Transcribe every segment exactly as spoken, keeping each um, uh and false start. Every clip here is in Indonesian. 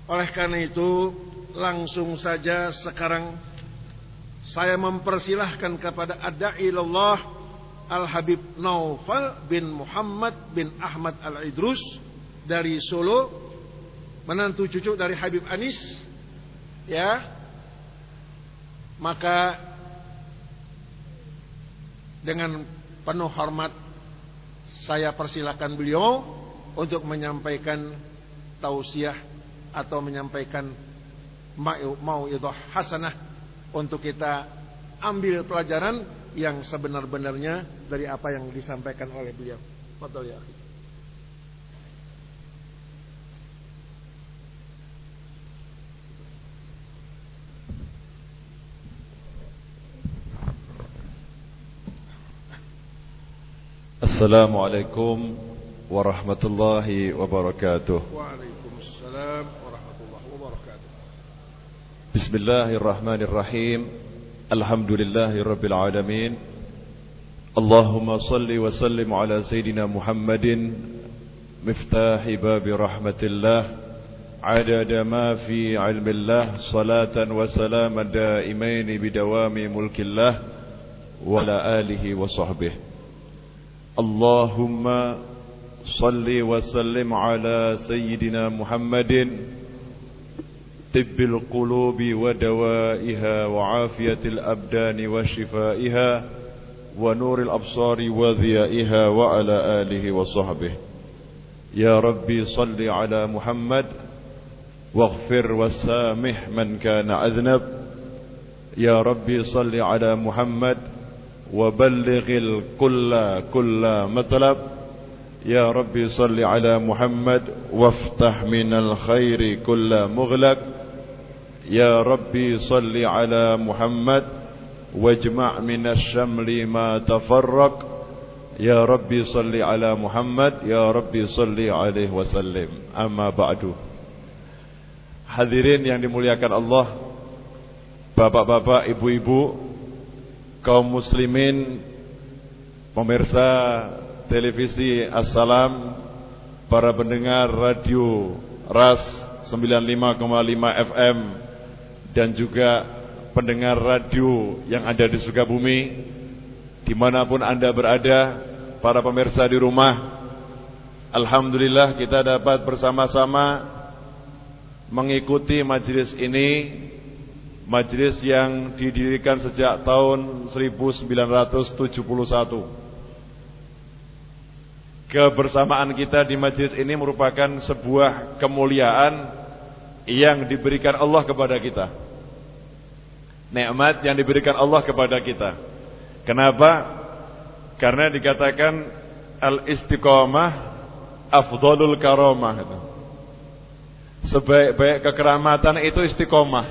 Oleh karena itu, langsung saja sekarang saya mempersilahkan kepada ad-da'i ilallah Al-Habib Naufal bin Muhammad bin Ahmad Al-Idrus dari Solo, menantu cucu dari Habib Anis, ya. Maka dengan penuh hormat saya persilakan beliau untuk menyampaikan tausiah atau menyampaikan mau'idhah hasanah untuk kita ambil pelajaran yang sebenar-benarnya dari apa yang disampaikan oleh beliau. Fadhal ya akhi. Assalamualaikum warahmatullahi wabarakatuh. Waalaikumsalam warahmatullahi wabarakatuh. Bismillahirrahmanirrahim. Alhamdulillahi rabbil alamin. Allahumma salli wa sallim ala sayyidina Muhammadin miftahi babi rahmatillah adada ma fi ilmillah salatan wa salaman daimaini bidawami mulkillah wa ala alihi wa sahbihi. Allahumma salli wa sallim ala sayyidina Muhammadin tibbil qulubi wa dawaiha wa afiyatil abdani wa shifaiha wa nuril absari wa dhiyaiha wa ala alihi wa sahbihi. Ya Rabbi salli ala Muhammad waghfir wasamih man kana adhnab. Ya Rabbi salli ala Muhammad waballighil kulla kulla matlab. Ya Rabbi salli ala Muhammad waftah minal khairi kulla mughlaq. Ya Rabbi salli ala Muhammad wajma' minasy syamli ma tafarraq. Ya Rabbi salli ala Muhammad. Ya Rabbi salli alaihi wasallim. Amma ba'du. Hadirin yang dimuliakan Allah, bapak-bapak, ibu-ibu, kaum muslimin, pemirsa televisi Assalam, para pendengar radio Ras sembilan puluh lima koma lima F M, dan juga pendengar radio yang ada di Sukabumi, dimanapun Anda berada, para pemirsa di rumah. Alhamdulillah kita dapat bersama-sama mengikuti majelis ini, majelis yang didirikan sejak tahun seribu sembilan ratus tujuh puluh satu. Kebersamaan kita di majelis ini merupakan sebuah kemuliaan yang diberikan Allah kepada kita, nikmat yang diberikan Allah kepada kita. Kenapa? Karena dikatakan al-istiqamah afdhalul karamah. Sebaik-baik kekeramatan itu istiqomah.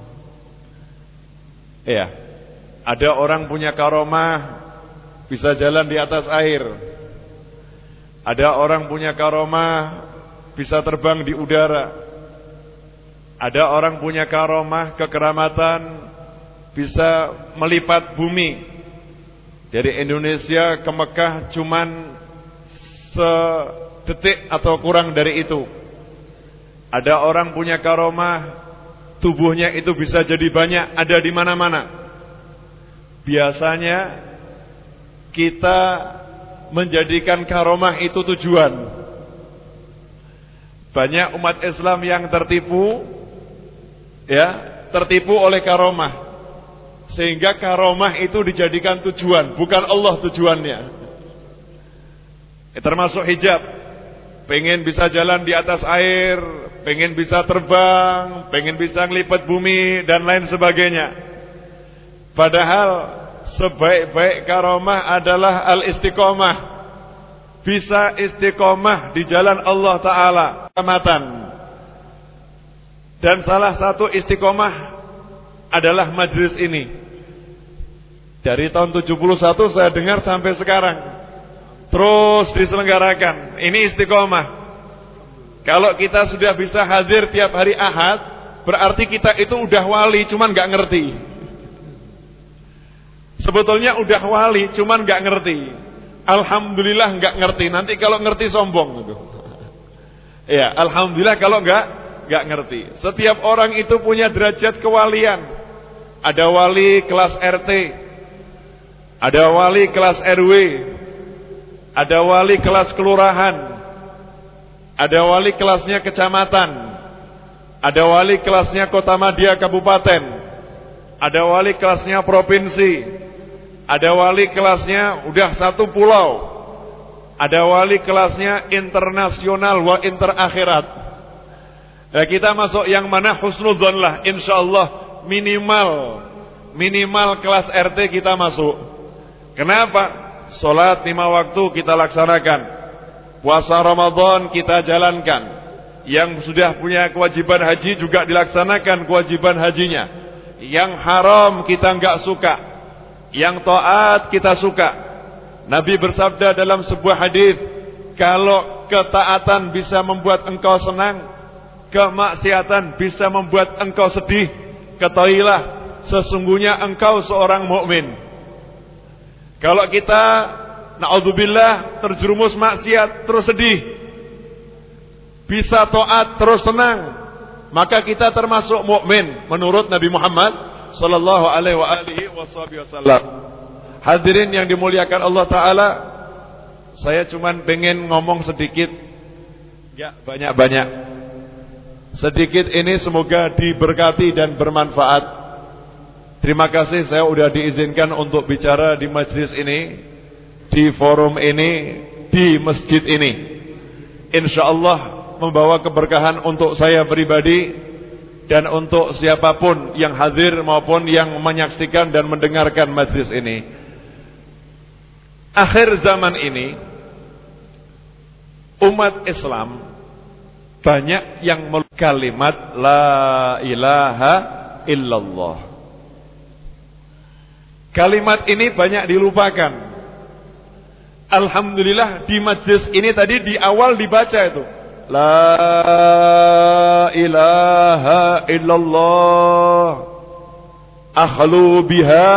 Iya. Ada orang punya karomah bisa jalan di atas air. Ada orang punya karomah bisa terbang di udara. Ada orang punya karomah kekeramatan bisa melipat bumi. Dari Indonesia ke Mekah cuman sedetik atau kurang dari itu. Ada orang punya karomah, tubuhnya itu bisa jadi banyak, ada di mana-mana. Biasanya kita menjadikan karomah itu tujuan. Banyak umat Islam yang tertipu, ya, tertipu oleh karomah, sehingga karomah itu dijadikan tujuan, bukan Allah tujuannya. Termasuk hijab, pengen bisa jalan di atas air, pengen bisa terbang, pengen bisa ngelipet bumi dan lain sebagainya. Padahal sebaik-baik karomah adalah al-istiqomah. Bisa istiqomah di jalan Allah Ta'ala, keselamatan. Dan salah satu istiqomah adalah majelis ini. Dari tahun tujuh puluh satu saya dengar sampai sekarang terus diselenggarakan. Ini istiqomah. Kalau kita sudah bisa hadir tiap hari Ahad, berarti kita itu udah wali, cuman gak ngerti. Sebetulnya udah wali, cuman gak ngerti. Alhamdulillah gak ngerti. Nanti kalau ngerti sombong gitu. Ya, alhamdulillah kalau gak Gak ngerti. Setiap orang itu punya derajat kewalian. Ada wali kelas R T, ada wali kelas R W, ada wali kelas kelurahan, ada wali kelasnya kecamatan, ada wali kelasnya kota madya kabupaten, ada wali kelasnya provinsi, ada wali kelasnya udah satu pulau, ada wali kelasnya internasional wa interakhirat. Nah, kita masuk yang mana? Husnudzon lah, insyaallah minimal minimal kelas R T kita masuk. Kenapa? Salat lima waktu kita laksanakan, puasa Ramadan kita jalankan, yang sudah punya kewajiban haji juga dilaksanakan kewajiban hajinya, yang haram kita enggak suka, yang taat kita suka. Nabi bersabda dalam sebuah hadis, kalau ketaatan bisa membuat engkau senang, kemaksiatan bisa membuat engkau sedih, ketahuilah sesungguhnya engkau seorang mukmin. Kalau kita naudzubillah terjerumus maksiat terus sedih, bisa taat terus senang, maka kita termasuk mukmin menurut Nabi Muhammad sallallahu alaihi wasallam. Hadirin yang dimuliakan Allah taala, saya cuman pengen ngomong sedikit, ya banyak-banyak. Sedikit ini semoga diberkati dan bermanfaat. Terima kasih saya sudah diizinkan untuk bicara di majlis ini, di forum ini, di masjid ini. InsyaAllah membawa keberkahan untuk saya pribadi dan untuk siapapun yang hadir maupun yang menyaksikan dan mendengarkan majlis ini. Akhir zaman ini umat Islam banyak yang melupakan kalimat la ilaha illallah. Kalimat ini banyak dilupakan. Alhamdulillah di majlis ini tadi di awal dibaca itu la ilaha illallah akhlu biha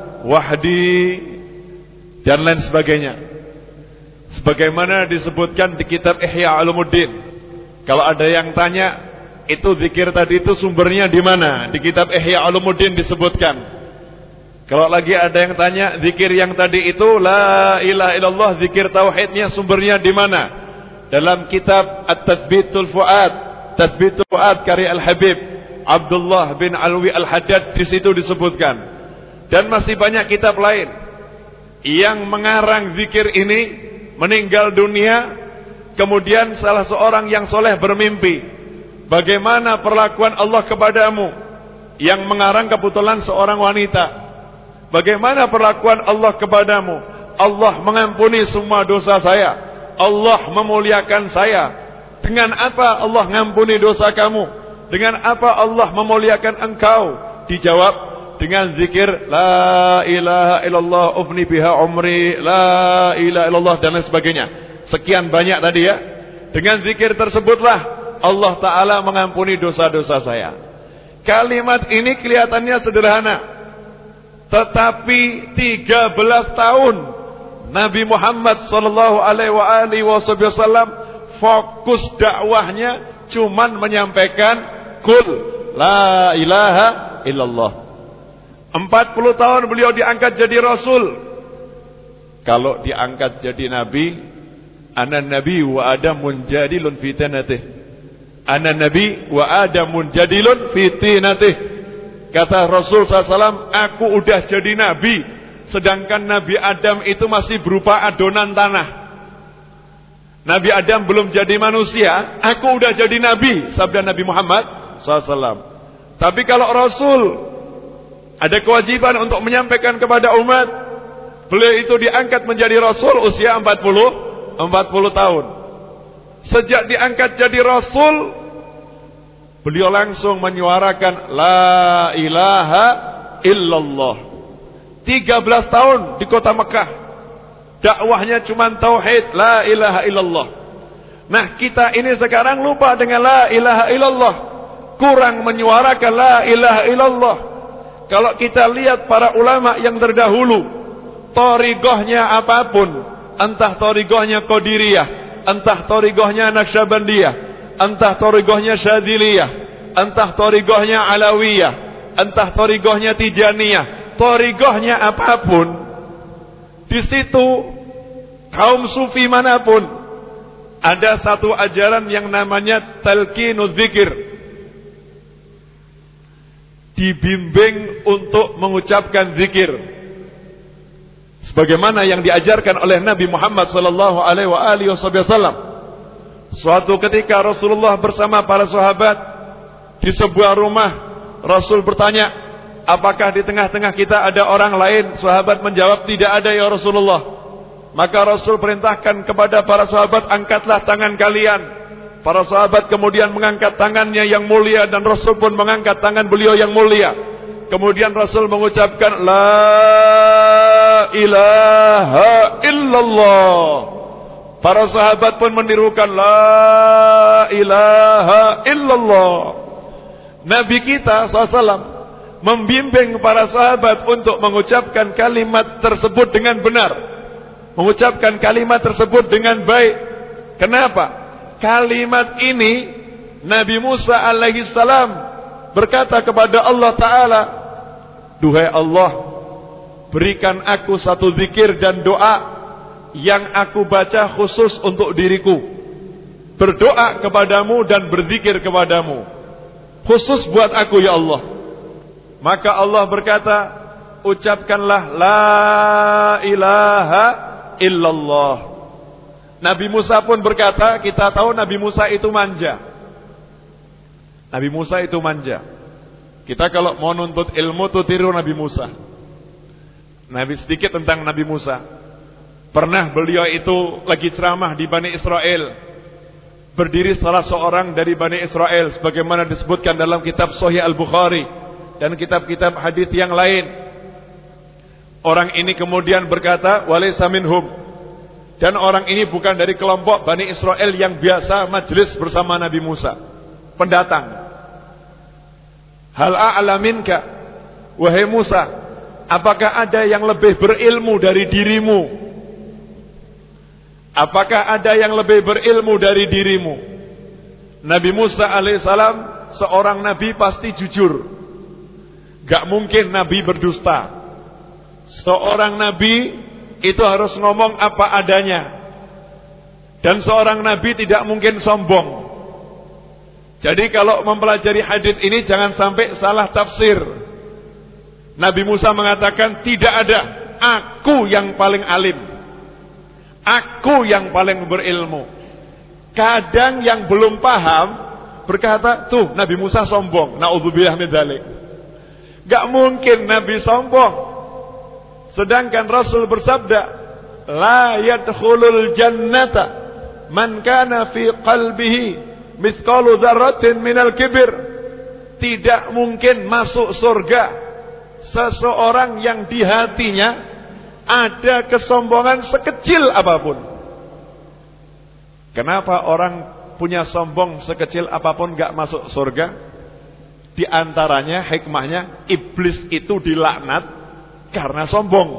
wahdi dan lain sebagainya. Sebagaimana disebutkan di kitab Ihya Ulumuddin. Kalau ada yang tanya, itu zikir tadi itu sumbernya di mana? Di kitab Ihya Ulumuddin disebutkan. Kalau lagi ada yang tanya, zikir yang tadi itu la ilaha illallah, zikir tauhidnya sumbernya di mana? Dalam kitab At-Tathbitul Fuad, Tathbitul Fuad karya Al-Habib Abdullah bin Alwi Al-Haddad, di situ disebutkan. Dan masih banyak kitab lain yang mengarang zikir ini, meninggal dunia, kemudian salah seorang yang soleh bermimpi, bagaimana perlakuan Allah kepadamu. Yang mengarang kebetulan seorang wanita. Bagaimana perlakuan Allah kepadamu? Allah mengampuni semua dosa saya, Allah memuliakan saya. Dengan apa Allah mengampuni dosa kamu? Dengan apa Allah memuliakan engkau? Dijawab dengan zikir la ilaha illallah ufni biha umri, la ilaha illallah dan lain sebagainya. Sekian banyak tadi ya. Dengan zikir tersebutlah Allah Ta'ala mengampuni dosa-dosa saya. Kalimat ini kelihatannya sederhana, tetapi tiga belas tahun Nabi Muhammad sallallahu alaihi wasallam fokus dakwahnya cuman menyampaikan kul la ilaha illallah. empat puluh tahun beliau diangkat jadi rasul. Kalau diangkat jadi nabi, ana nabi wa adamun jadilun fi tanatih. Ana nabi wa adamun jadilun fi tinatih. Kata Rasul sallallahu alaihi wasallam, aku udah jadi nabi, sedangkan Nabi Adam itu masih berupa adonan tanah. Nabi Adam belum jadi manusia, aku udah jadi nabi, sabda Nabi Muhammad sallallahu alaihi wasallam. Tapi kalau Rasul ada kewajiban untuk menyampaikan kepada umat, beliau itu diangkat menjadi Rasul usia empat puluh tahun. Sejak diangkat jadi Rasul, beliau langsung menyuarakan la ilaha illallah. tiga belas tahun di kota Mekah, dakwahnya cuma tauhid, la ilaha illallah. Nah, kita ini sekarang lupa dengan la ilaha illallah, kurang menyuarakan la ilaha illallah. Kalau kita lihat para ulama yang terdahulu, thariqahnya apapun, entah thariqahnya Qadiriyah, entah thariqahnya Naqsyabandiyah, entah thariqahnya Syadziliyah, entah thariqahnya Alawiyah, entah thariqahnya Tijaniyah, thariqahnya apapun, di situ kaum sufi manapun ada satu ajaran yang namanya talqinuz zikir. Dibimbing untuk mengucapkan zikir sebagaimana yang diajarkan oleh Nabi Muhammad sallallahu alaihi wasallam. Suatu ketika Rasulullah bersama para sahabat di sebuah rumah, Rasul bertanya, "Apakah di tengah-tengah kita ada orang lain?" Sahabat menjawab, "Tidak ada ya Rasulullah." Maka Rasul perintahkan kepada para sahabat, "Angkatlah tangan kalian." Para sahabat kemudian mengangkat tangannya yang mulia, dan Rasul pun mengangkat tangan beliau yang mulia. Kemudian Rasul mengucapkan, "La ilaha illallah." Para sahabat pun menirukan, "La ilaha illallah." Nabi kita shallallahu alaihi wasallam membimbing para sahabat untuk mengucapkan kalimat tersebut dengan benar, mengucapkan kalimat tersebut dengan baik. Kenapa? Kalimat ini Nabi Musa alaihi salam berkata kepada Allah Ta'ala, "Duhai Allah, berikan aku satu zikir dan doa yang aku baca khusus untuk diriku. Berdoa kepadamu dan berzikir kepadamu, khusus buat aku ya Allah." Maka Allah berkata, "Ucapkanlah la ilaha illallah." Nabi Musa pun berkata, kita tahu Nabi Musa itu manja. Nabi Musa itu manja. Kita kalau mau nuntut ilmu tuh tiru Nabi Musa. Nabi sedikit tentang Nabi Musa. Pernah beliau itu lagi ceramah di Bani Israel. Berdiri salah seorang dari Bani Israel, sebagaimana disebutkan dalam kitab Sahih Al-Bukhari dan kitab-kitab hadis yang lain. Orang ini kemudian berkata, "Walaysa minhum." Dan orang ini bukan dari kelompok Bani Israel yang biasa majelis bersama Nabi Musa, pendatang. "Hal a'laminka, wahai Musa, apakah ada yang lebih berilmu dari dirimu? Apakah ada yang lebih berilmu dari dirimu?" Nabi Musa alaihissalam seorang nabi pasti jujur. Gak mungkin nabi berdusta. Seorang nabi itu harus ngomong apa adanya. Dan seorang nabi tidak mungkin sombong. Jadi kalau mempelajari hadis ini jangan sampai salah tafsir. Nabi Musa mengatakan, "Tidak ada, aku yang paling alim, aku yang paling berilmu." Kadang yang belum paham berkata, "Tuh Nabi Musa sombong." Na'udzubillah min dzalik. Gak mungkin Nabi sombong. Sedangkan Rasul bersabda, "La yadkhulul jannata man kana fi qalbihi mithqalu dzarratin minal kibir." Tidak mungkin masuk surga seseorang yang di hatinya ada kesombongan sekecil apapun. Kenapa orang punya sombong sekecil apapun gak masuk surga? Di antaranya hikmahnya, iblis itu dilaknat karena sombong.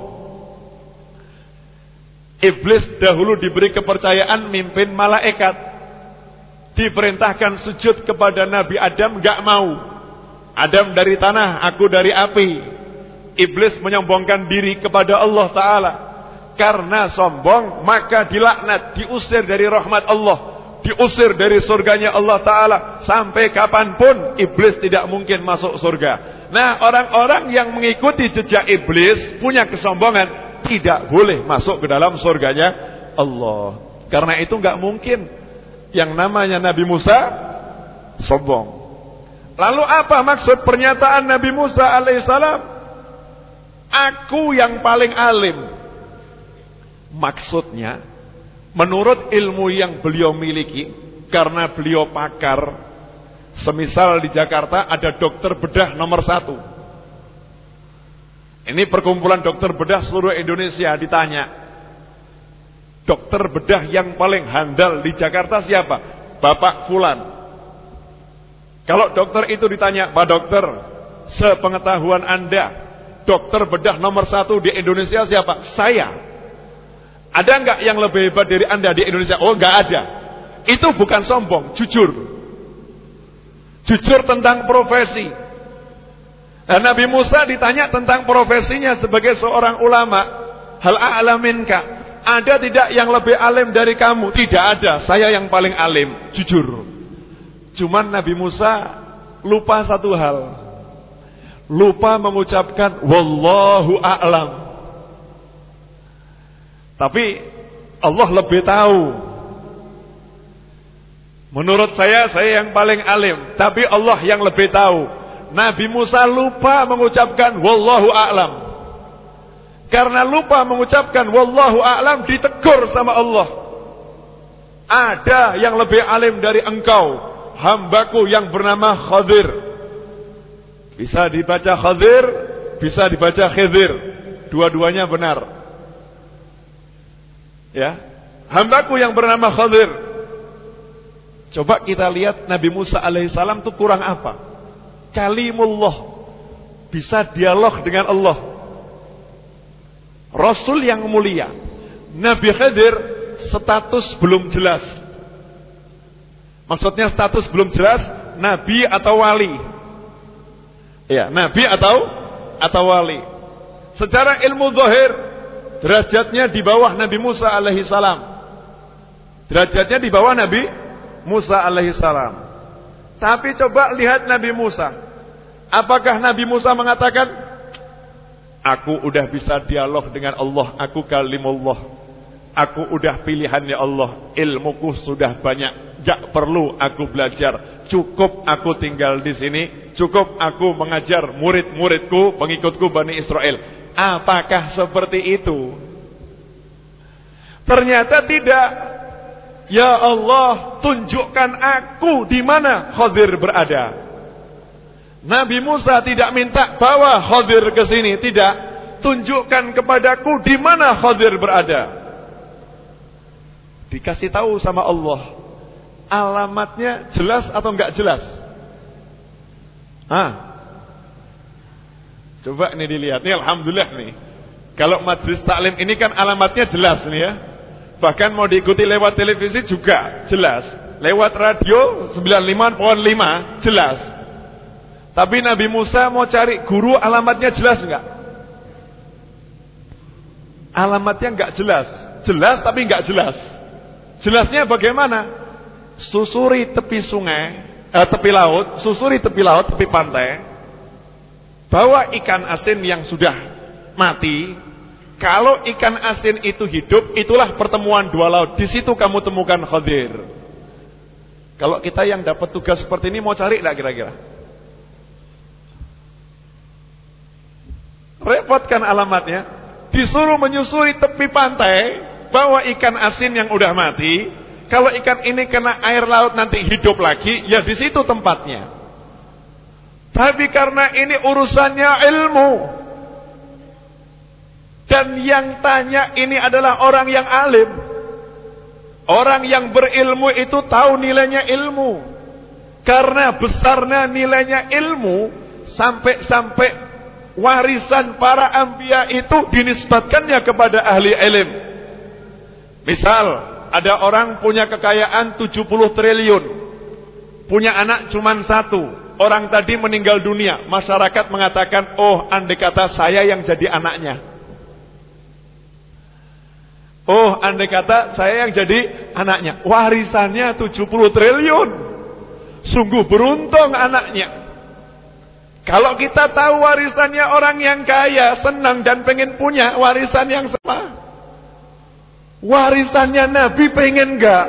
Iblis dahulu diberi kepercayaan mimpin malaikat, diperintahkan sujud kepada Nabi Adam, gak mau. Adam dari tanah, aku dari api. Iblis menyombongkan diri kepada Allah Ta'ala. Karena sombong maka dilaknat, diusir dari rahmat Allah, diusir dari surganya Allah Ta'ala. Sampai kapanpun iblis tidak mungkin masuk surga. Nah, orang-orang yang mengikuti jejak iblis, punya kesombongan, tidak boleh masuk ke dalam surganya Allah. Karena itu gak mungkin yang namanya Nabi Musa sombong. Lalu apa maksud pernyataan Nabi Musa alaihissalam? Aku yang paling alim. Maksudnya, menurut ilmu yang beliau miliki, karena beliau pakar. Semisal di Jakarta ada dokter bedah nomor satu. Ini perkumpulan dokter bedah seluruh Indonesia, ditanya, dokter bedah yang paling handal di Jakarta siapa? Bapak Fulan. Kalau dokter itu ditanya, "Pak dokter, sepengetahuan Anda, dokter bedah nomor satu di Indonesia siapa?" "Saya." "Ada enggak yang lebih hebat dari Anda di Indonesia?" "Oh, enggak ada." Itu bukan sombong, jujur. jujur tentang profesi. Dan Nabi Musa ditanya tentang profesinya sebagai seorang ulama, hal a'lam minka, ada tidak yang lebih alim dari kamu? Tidak ada, saya yang paling alim, jujur. Cuman Nabi Musa lupa satu hal, lupa mengucapkan wallahu a'lam. Tapi Allah lebih tahu. Menurut saya, saya yang paling alim, tapi Allah yang lebih tahu. Nabi Musa lupa mengucapkan wallahu a'lam. Karena lupa mengucapkan wallahu a'lam, ditegur sama Allah. Ada yang lebih alim dari engkau, hambaku yang bernama Khadir. Bisa dibaca Khadir, bisa dibaca Khidir, dua-duanya benar. Ya, hambaku yang bernama Khadir. Coba kita lihat Nabi Musa alaihissalam itu kurang apa? Kalimullah, bisa dialog dengan Allah, Rasul yang mulia. Nabi Khidir status belum jelas. Maksudnya status belum jelas, nabi atau wali. Ya, nabi atau atau wali. Secara ilmu zahir derajatnya di bawah Nabi Musa alaihi salam. Derajatnya di bawah Nabi Musa alaihi salam. Tapi coba lihat Nabi Musa. Apakah Nabi Musa mengatakan, aku udah bisa dialog dengan Allah, aku kalimullah, aku udah pilihannya Allah, ilmuku sudah banyak, gak perlu aku belajar, cukup aku tinggal di sini, cukup aku mengajar murid-muridku, pengikutku Bani Israel. Apakah seperti itu? Ternyata tidak. Ya Allah, tunjukkan aku di mana Khadir berada. Nabi Musa tidak minta bawa Khadir ke sini, tidak. Tunjukkan kepadaku di mana Khadir berada. Dikasih tahu sama Allah. Alamatnya jelas atau enggak jelas? Ah. Coba ini dilihat. Nih alhamdulillah nih. Kalau majelis taklim ini kan alamatnya jelas nih ya. Bahkan mau diikuti lewat televisi juga jelas. Lewat radio sembilan puluh lima koma lima jelas. Tapi Nabi Musa mau cari guru, alamatnya jelas enggak? Alamatnya enggak jelas. Jelas tapi enggak jelas. Jelasnya bagaimana? Susuri tepi sungai, eh, tepi laut, susuri tepi laut, tepi pantai. Bawa ikan asin yang sudah mati. Kalau ikan asin itu hidup, itulah pertemuan dua laut. Di situ kamu temukan Khadir. Kalau kita yang dapat tugas seperti ini mau cari enggak kira-kira? Repot kan alamatnya. Disuruh menyusuri tepi pantai, bawa ikan asin yang udah mati. Kalau ikan ini kena air laut nanti hidup lagi, ya di situ tempatnya. Tapi karena ini urusannya ilmu, dan yang tanya ini adalah orang yang alim. Orang yang berilmu itu tahu nilainya ilmu. Karena besarnya nilainya ilmu, sampai-sampai warisan para anbiya itu dinisbatkannya kepada ahli ilm. Misal ada orang punya kekayaan tujuh puluh triliun, punya anak cuma satu, orang tadi meninggal dunia, masyarakat mengatakan, oh andai kata saya yang jadi anaknya, oh andai kata saya yang jadi anaknya, warisannya tujuh puluh triliun, sungguh beruntung anaknya. Kalau kita tahu warisannya orang yang kaya, senang dan pengen punya warisan yang sama. Warisannya Nabi pengen enggak?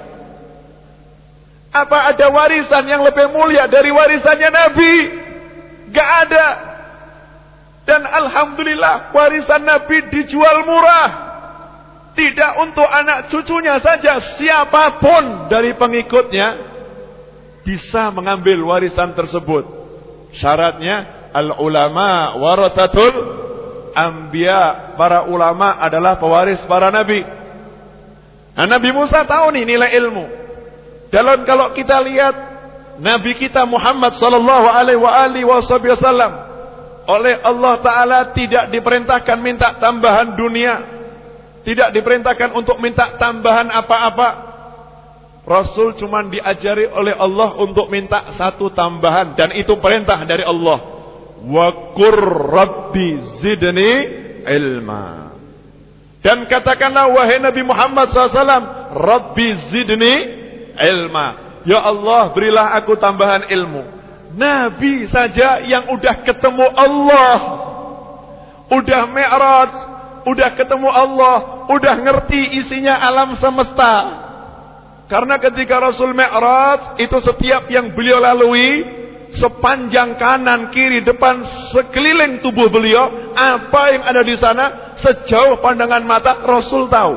Apa ada warisan yang lebih mulia dari warisannya Nabi? Enggak ada. Dan alhamdulillah warisan Nabi dijual murah. Tidak untuk anak cucunya saja, siapapun dari pengikutnya bisa mengambil warisan tersebut. Syaratnya al-ulama warathatul anbiya, para ulama adalah pewaris para nabi. Nah, Nabi Musa tahu nih nilai ilmu. Dalam kalau kita lihat Nabi kita Muhammad sallallahu alaihi wasallam oleh Allah Ta'ala tidak diperintahkan minta tambahan dunia, tidak diperintahkan untuk minta tambahan apa-apa. Rasul cuma diajari oleh Allah untuk minta satu tambahan, dan itu perintah dari Allah. Wa qur rabbi zidni ilma. Dan katakanlah wahai Nabi Muhammad shallallahu alaihi wasallam, Rabbi zidni ilma. Ya Allah, berilah aku tambahan ilmu. Nabi saja yang udah ketemu Allah, udah mi'raj, udah ketemu Allah, udah ngerti isinya alam semesta. Karena ketika Rasul mi'raj, itu setiap yang beliau lalui, sepanjang kanan, kiri, depan, sekeliling tubuh beliau, apa yang ada di sana, sejauh pandangan mata, Rasul tahu.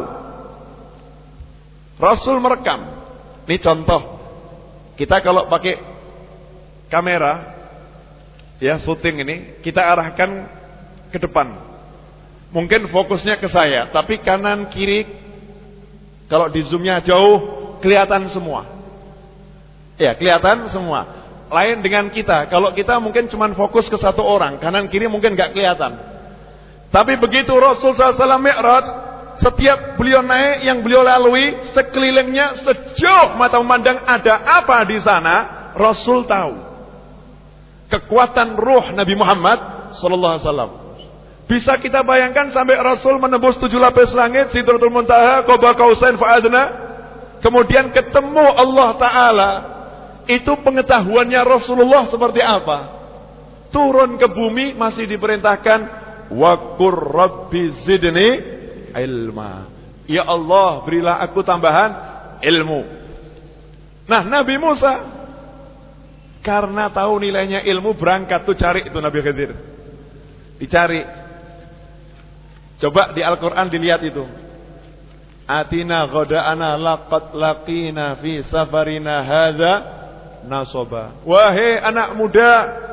Rasul merekam. Ini contoh. Kita kalau pakai kamera, ya syuting ini, kita arahkan ke depan. Mungkin fokusnya ke saya, tapi kanan, kiri, kalau di zoomnya jauh, kelihatan semua. Ya, kelihatan semua. Lain dengan kita. Kalau kita mungkin cuma fokus ke satu orang, kanan kiri mungkin gak kelihatan. Tapi begitu Rasul shallallahu alaihi wasallam mi'raj, setiap beliau naik, yang beliau lalui, sekelilingnya, sejauh mata memandang ada apa di sana, Rasul tahu. Kekuatan ruh Nabi Muhammad sallallahu alaihi wasallam. Bisa kita bayangkan sampai Rasul menembus tujuh lapis langit, Sidratul Muntaha, Qaba Qausain fa adna, kemudian ketemu Allah Ta'ala. Itu pengetahuannya Rasulullah seperti apa? Turun ke bumi masih diperintahkan wa qur rabbi zidni ilma. Ya Allah, berilah aku tambahan ilmu. Nah, Nabi Musa karena tahu nilainya ilmu, berangkat tuh cari itu Nabi Khidir. Dicari. Coba di Al-Qur'an dilihat itu. Atina ghada'ana laqad laqina fi safarina hadza nasaba. Wahai anak muda,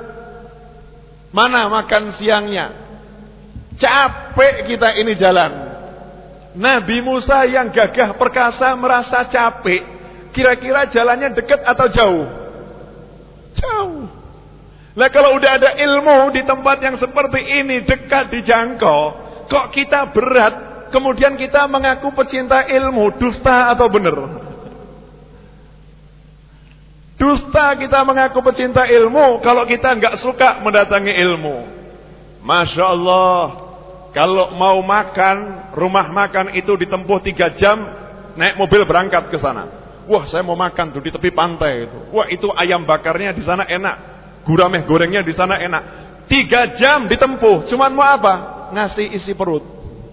mana makan siangnya? Capek kita ini jalan. Nabi Musa yang gagah perkasa merasa capek. Kira-kira jalannya dekat atau jauh? Jauh. Lah kalau udah ada ilmu di tempat yang seperti ini, dekat dijangkau, kok kita berat? Kemudian kita mengaku pecinta ilmu, dusta atau benar? Dusta kita mengaku pecinta ilmu kalau kita nggak suka mendatangi ilmu. Masya Allah, kalau mau makan, rumah makan itu ditempuh tiga jam, naik mobil berangkat ke sana. Wah, saya mau makan tuh di tepi pantai itu. Wah, itu ayam bakarnya di sana enak, gurameh gorengnya di sana enak. Tiga jam ditempuh, cuman mau apa? Ngasih isi perut.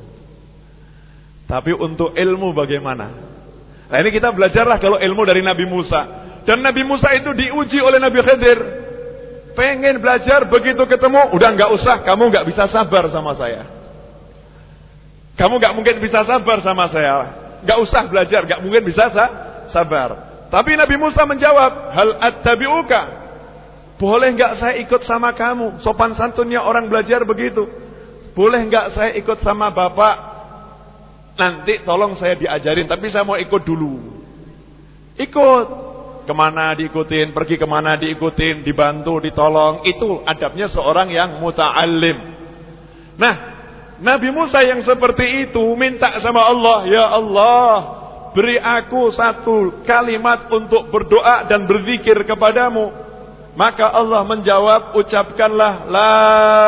Tapi untuk ilmu bagaimana? Nah, ini kita belajarlah kalau ilmu dari Nabi Musa. Dan Nabi Musa itu diuji oleh Nabi Khidir. Pengen belajar, begitu ketemu, udah gak usah, kamu gak bisa sabar sama saya. Kamu gak mungkin bisa sabar sama saya. Gak usah belajar, gak mungkin bisa sa sabar. Tapi Nabi Musa menjawab, hal attabi'uka, boleh gak saya ikut sama kamu? Sopan santunnya orang belajar begitu. Boleh gak saya ikut sama bapak? Nanti tolong saya diajarin, tapi saya mau ikut dulu. Ikut. Kemana diikutin, pergi kemana diikutin, dibantu, ditolong. Itu adabnya seorang yang muta'allim. Nah, Nabi Musa yang seperti itu minta sama Allah, ya Allah, beri aku satu kalimat untuk berdoa dan berzikir kepadamu. Maka Allah menjawab, ucapkanlah la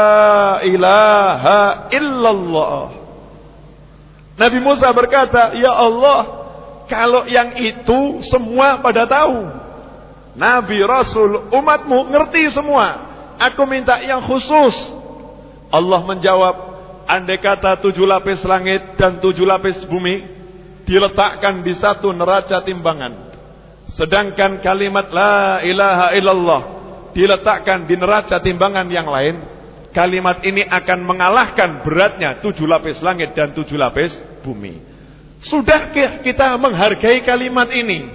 ilaha illallah. Nabi Musa berkata, ya Allah, kalau yang itu semua pada tahu, Nabi, Rasul, umatmu ngerti semua. Aku minta yang khusus. Allah menjawab, andai kata tujuh lapis langit dan tujuh lapis bumi diletakkan di satu neraca timbangan, sedangkan kalimat la ilaha illallah diletakkan di neraca timbangan yang lain, kalimat ini akan mengalahkan beratnya tujuh lapis langit dan tujuh lapis bumi. Sudahkah kita menghargai kalimat ini?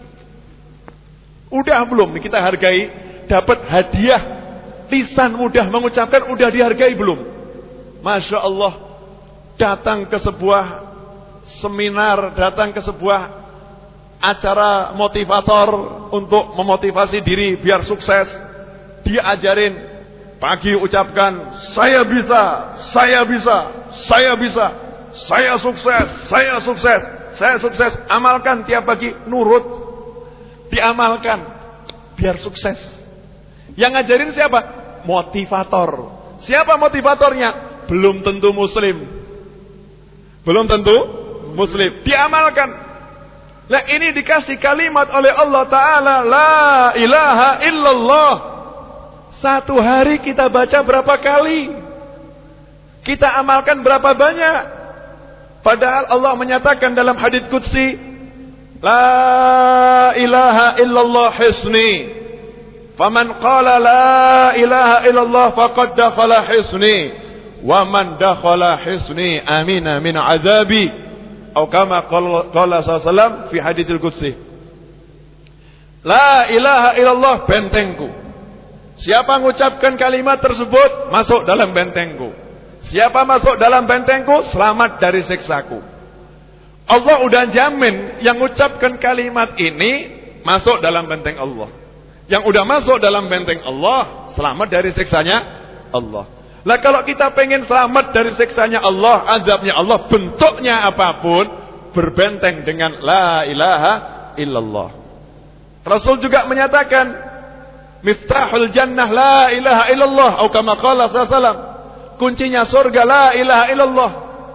Udah belum kita hargai? Dapat hadiah, lisan mudah mengucapkan, udah dihargai belum? Masya Allah, datang ke sebuah seminar, datang ke sebuah acara motivator untuk memotivasi diri biar sukses. Diajarin, pagi ucapkan, saya bisa, saya bisa, saya bisa. Saya sukses, saya sukses, saya sukses. Amalkan tiap pagi, nurut. diamalkan biar sukses. Yang ngajarin siapa? Motivator. Siapa motivatornya? Belum tentu muslim. Belum tentu muslim. Diamalkan. Nah ini dikasih kalimat oleh Allah Ta'ala, la ilaha illallah. Satu hari kita baca berapa kali? Kita amalkan berapa banyak? Padahal Allah menyatakan dalam hadits qudsi, la ilaha illallah hisni. Faman qala la ilaha illallah faqad dakhala hisni. Wa man dakhala hisni amina min azabi. Atau kama qala sallallahu alaihi wasallam fi haditsil qudsi. La ilaha illallah bentengku. Siapa mengucapkan kalimat tersebut masuk dalam bentengku. Siapa masuk dalam bentengku selamat dari siksaku. Allah udah jamin yang mengucapkan kalimat ini masuk dalam benteng Allah. Yang udah masuk dalam benteng Allah selamat dari siksanya Allah. Lah kalau kita pengen selamat dari siksanya Allah, azabnya Allah, bentuknya apapun berbenteng dengan la ilaha illallah. Rasul juga menyatakan miftahul jannah la ilaha illallah atau kama qala sallallahu alaihi wasallam. Kuncinya surga la ilaha illallah.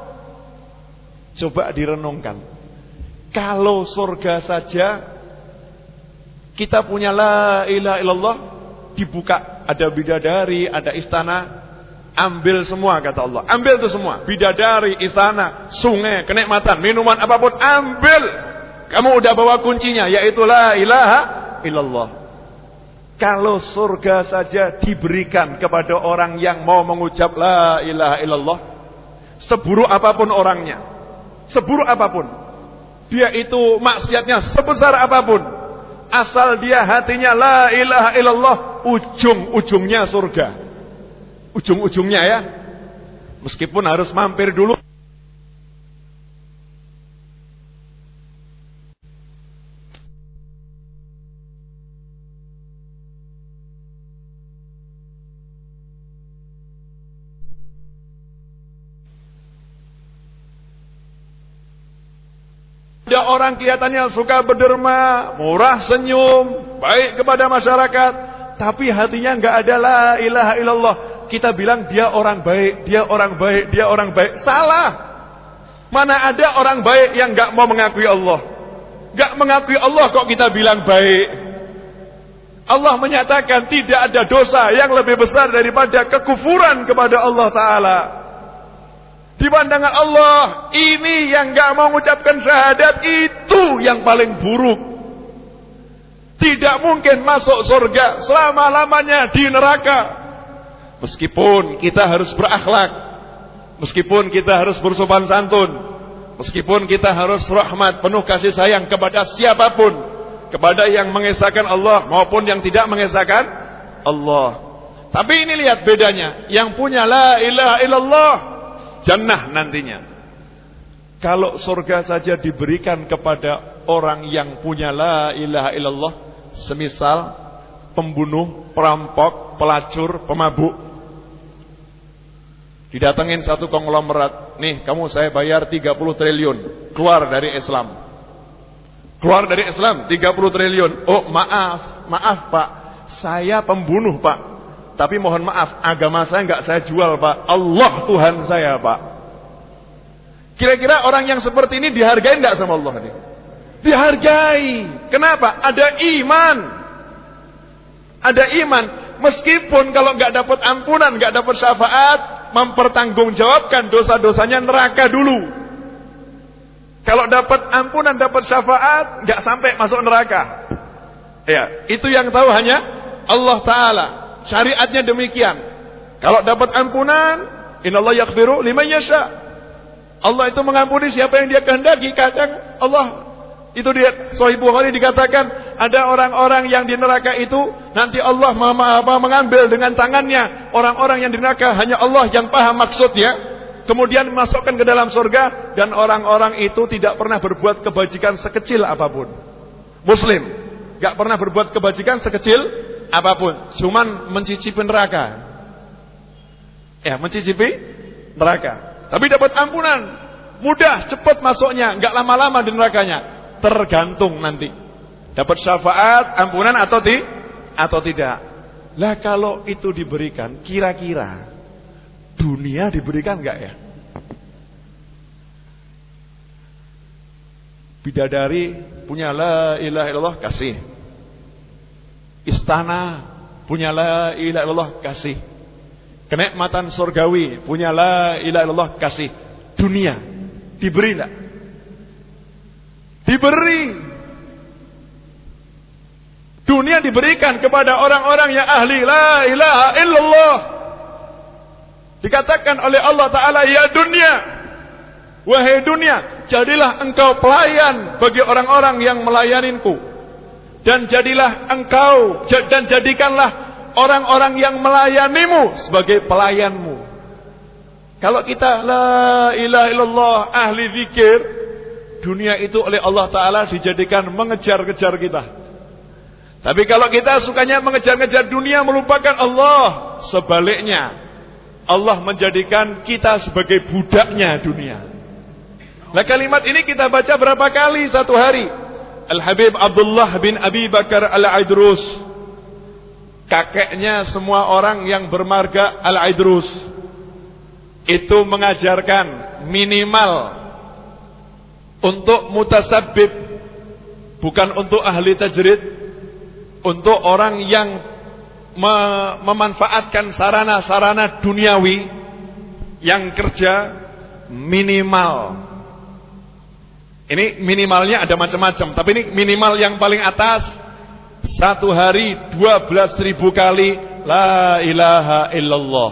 Coba direnungkan. Kalau surga saja kita punya la ilaha illallah, dibuka ada bidadari, ada istana, ambil semua kata Allah. Ambil itu semua, bidadari, istana, sungai, kenikmatan, minuman apapun ambil. Kamu udah bawa kuncinya yaitu la ilaha illallah. Kalau surga saja diberikan kepada orang yang mau mengucap la ilaha illallah, seburuk apapun orangnya, seburuk apapun, dia itu maksiatnya sebesar apapun, asal dia hatinya la ilaha illallah, ujung-ujungnya surga. Ujung-ujungnya ya, meskipun harus mampir dulu. Ada orang kelihatannya suka berderma, murah senyum, baik kepada masyarakat, tapi hatinya enggak ada la ilaha illallah. Kita bilang dia orang baik, dia orang baik, dia orang baik. Salah. Mana ada orang baik yang enggak mau mengakui Allah? Enggak mengakui Allah kok kita bilang baik. Allah menyatakan tidak ada dosa yang lebih besar daripada kekufuran kepada Allah Ta'ala. Di pandangan Allah, ini yang gak mau mengucapkan syahadat, itu yang paling buruk. Tidak mungkin masuk surga selama-lamanya di neraka. Meskipun kita harus berakhlak, meskipun kita harus bersopan santun, meskipun kita harus rahmat, penuh kasih sayang kepada siapapun, kepada yang mengesahkan Allah maupun yang tidak mengesahkan Allah. Tapi ini lihat bedanya, yang punya la ilaha illallah jannah nantinya. Kalau surga saja diberikan kepada orang yang punya la ilaha illallah, semisal pembunuh, perampok, pelacur, pemabuk, didatengin satu konglomerat, nih kamu saya bayar tiga puluh triliun, keluar dari Islam. Keluar dari Islam tiga puluh triliun. Oh maaf, maaf Pak, saya pembunuh Pak, tapi mohon maaf, agama saya enggak saya jual Pak, Allah Tuhan saya Pak. Kira-kira orang yang seperti ini dihargai enggak sama Allah nih? Dihargai. Kenapa? Ada iman. Ada iman. Meskipun kalau enggak dapat ampunan, enggak dapat syafaat, mempertanggungjawabkan dosa-dosanya neraka dulu. Kalau dapat ampunan, dapat syafaat, enggak sampai masuk neraka. Ya, itu yang tahu hanya Allah Ta'ala. Syariatnya demikian. Kalau dapat ampunan, innallaha yaghfiru liman yasha. Allah itu mengampuni siapa yang dia kehendaki. Kadang Allah itu dia Sahih Bukhari dikatakan ada orang-orang yang di neraka itu nanti Allah mengambil dengan tangannya orang-orang yang di neraka, hanya Allah yang paham maksudnya, kemudian masukkan ke dalam surga, dan orang-orang itu tidak pernah berbuat kebajikan sekecil apapun. Muslim, gak pernah berbuat kebajikan sekecil apapun, cuman mencicipi neraka. Ya, mencicipi neraka. Tapi dapat ampunan, mudah, cepat masuknya, enggak lama-lama di nerakanya. Tergantung nanti. dapat syafaat, ampunan atau ti atau tidak. Lah kalau itu diberikan, kira-kira dunia diberikan enggak ya? Bidadari punya la ilaha illallah, kasih. Istana punya la ilaha illallah, kasih. Kenikmatan surgawi punya la ilaha illallah, kasih. Dunia diberi enggak? Diberi. Dunia diberikan kepada orang-orang yang ahli la ilaha illallah. Dikatakan oleh Allah Ta'ala, ya dunia, wahai dunia, jadilah engkau pelayan bagi orang-orang yang melayaninku. Dan jadilah engkau, dan jadikanlah orang-orang yang melayanimu sebagai pelayanmu. Kalau kita la ilaha illallah, ahli zikir, dunia itu oleh Allah Ta'ala dijadikan mengejar-kejar kita. Tapi kalau kita sukanya mengejar-ngejar dunia, melupakan Allah, sebaliknya Allah menjadikan kita sebagai budaknya dunia. Nah, kalimat ini kita baca berapa kali satu hari? Al-Habib Abdullah bin Abi Bakar Al-Aidrus, kakeknya semua orang yang bermarga Al-Aidrus, itu mengajarkan minimal untuk mutasabbib, bukan untuk ahli tajrid, untuk orang yang me- memanfaatkan sarana-sarana duniawi yang kerja, minimal. Ini minimalnya ada macam-macam, tapi ini minimal yang paling atas, satu hari dua belas ribu kali la ilaha illallah,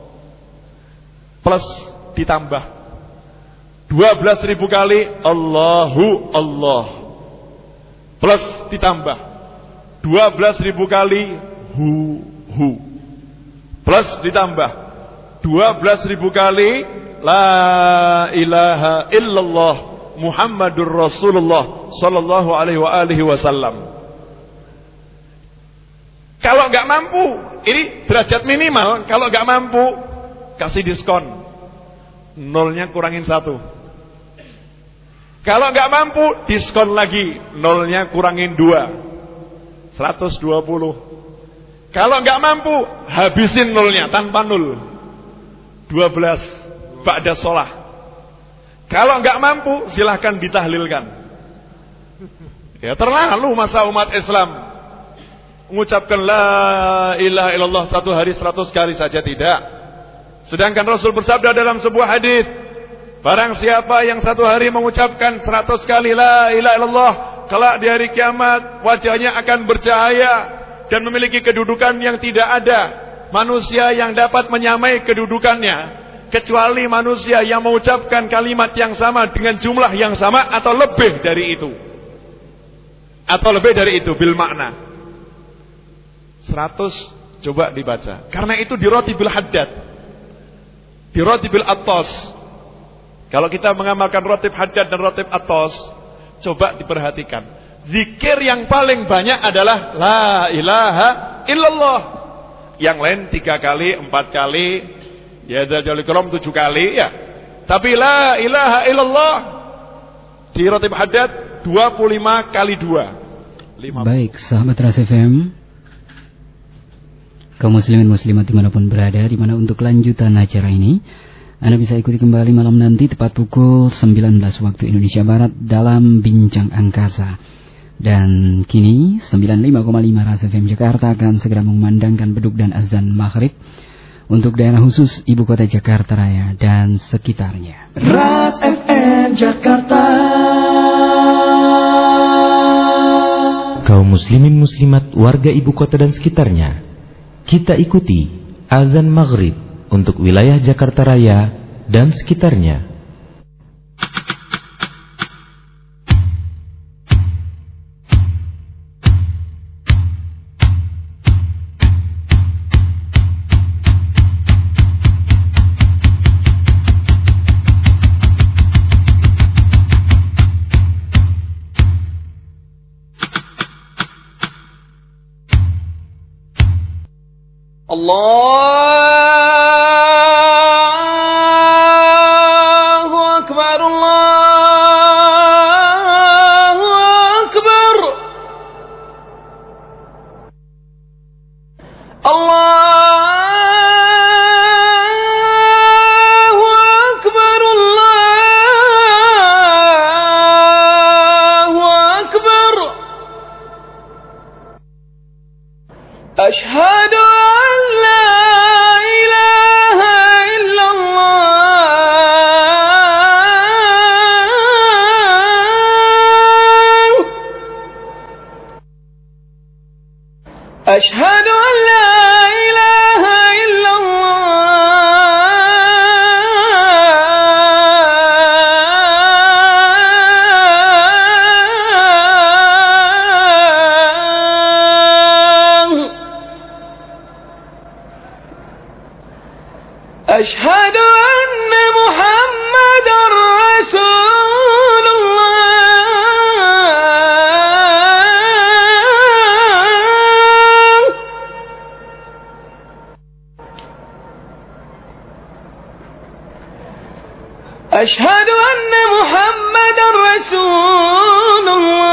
plus ditambah dua belas ribu kali Allahu Allah, plus ditambah dua belas ribu kali hu hu, plus ditambah dua belas ribu kali la ilaha illallah Muhammadur Rasulullah sallallahu alaihi wa alihi wasallam. Kalau enggak mampu, ini derajat minimal, kalau enggak mampu kasih diskon, nolnya kurangin satu. Kalau enggak mampu, diskon lagi, nolnya kurangin dua, seratus dua puluh. Kalau enggak mampu, habisin nolnya tanpa nol, dua belas ba'da sholah. Kalau enggak mampu, silahkan ditahlilkan. Ya, terlalu masa umat Islam mengucapkan la ilaha illallah satu hari seratus kali saja, tidak. Sedangkan Rasul bersabda dalam sebuah hadis, barang siapa yang satu hari mengucapkan seratus kali la ilaha illallah, kelak di hari kiamat wajahnya akan bercahaya dan memiliki kedudukan yang tidak ada manusia yang dapat menyamai kedudukannya, kecuali manusia yang mengucapkan kalimat yang sama dengan jumlah yang sama atau lebih dari itu, atau lebih dari itu bil makna. Seratus coba dibaca. Karena itu di rotibil haddad, di rotibil atos. Kalau kita mengamalkan rotib haddad dan rotib atos, coba diperhatikan, zikir yang paling banyak adalah la ilaha illallah. Yang lain tiga kali, empat kali, ya dzal karam tujuh kali, ya. Tapi la ilaha illallah di rotib haddad dua puluh lima kali dua. Baik, sahabat Ras F M, kaum muslimin muslimat dimanapun berada, dimana untuk lanjutan acara ini Anda bisa ikuti kembali malam nanti tepat pukul sembilan belas waktu Indonesia Barat dalam Bincang Angkasa. Dan kini sembilan puluh lima koma lima Ras F M Jakarta akan segera mengumandangkan beduk dan azan maghrib untuk daerah khusus Ibu Kota Jakarta Raya dan sekitarnya. Ras F M Jakarta. Kaum muslimin muslimat warga Ibu Kota dan sekitarnya, kita ikuti azan maghrib untuk wilayah Jakarta Raya dan sekitarnya. Allahu Akbar, Allahu Akbar. أشهد أن لا إله إلا الله أشهد أن لا إله إلا أشهد أن محمدا رسول الله أشهد أن محمدا رسول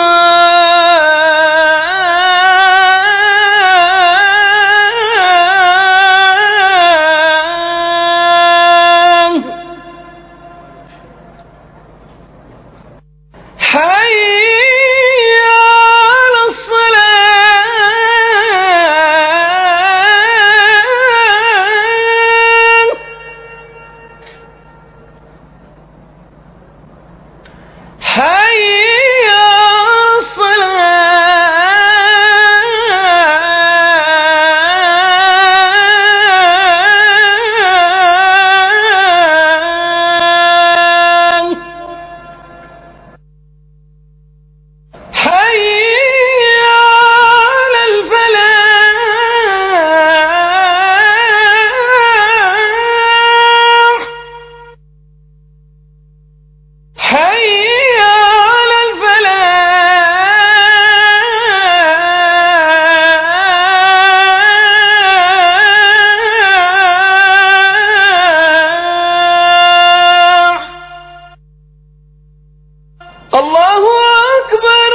الله أكبر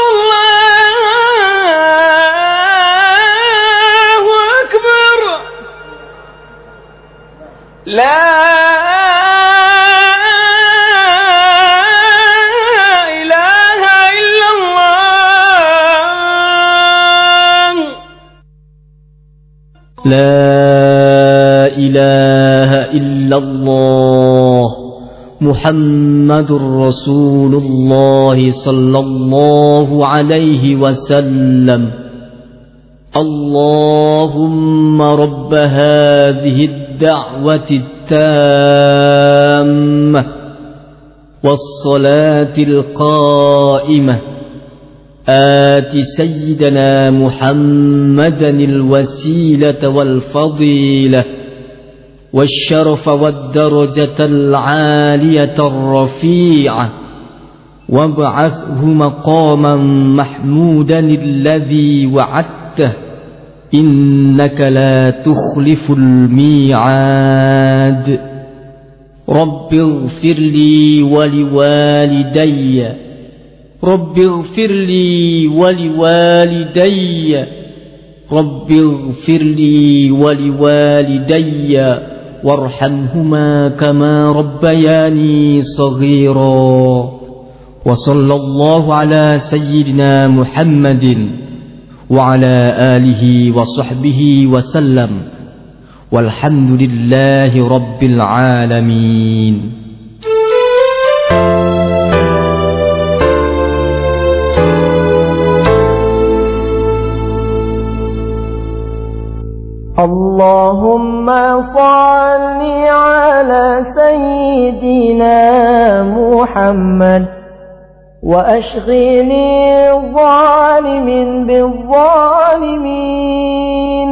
الله أكبر لا إله إلا الله لا إله إلا الله محمد رسول الله صلى الله عليه وسلم اللهم رب هذه الدعوة التامة والصلاة القائمة آت سيدنا محمدا الوسيلة والفضيلة والشرف والدرجة العالية الرفيعة وابعثه مقاما محمودا الذي وعدته إنك لا تخلف الميعاد رب اغفر لي ولوالدي رب اغفر لي ولوالدي رب اغفر لي ولوالدي وارحمهما كما ربياني صغيرا وصلى الله على سيدنا محمد وعلى آله وصحبه وسلم والحمد لله رب العالمين. اللهم صل على سيدنا محمد وأشغل الظالم بالظالمين.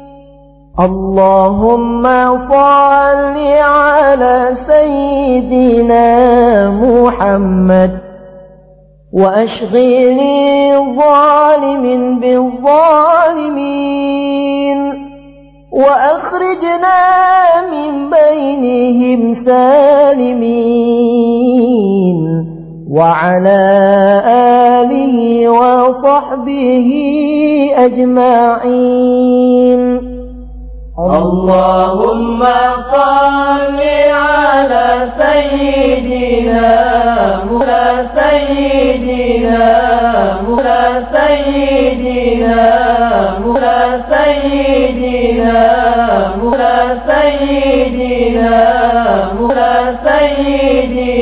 اللهم صل على سيدنا محمد وأشغل الظالم بالظالمين وأخرجنا من بينهم سالمين وعلى آله وصحبه أجمعين. اللهم صل على سيدنا على سيدنا على سيدنا مولى سيدنا مولى سيدنا مولى سيدنا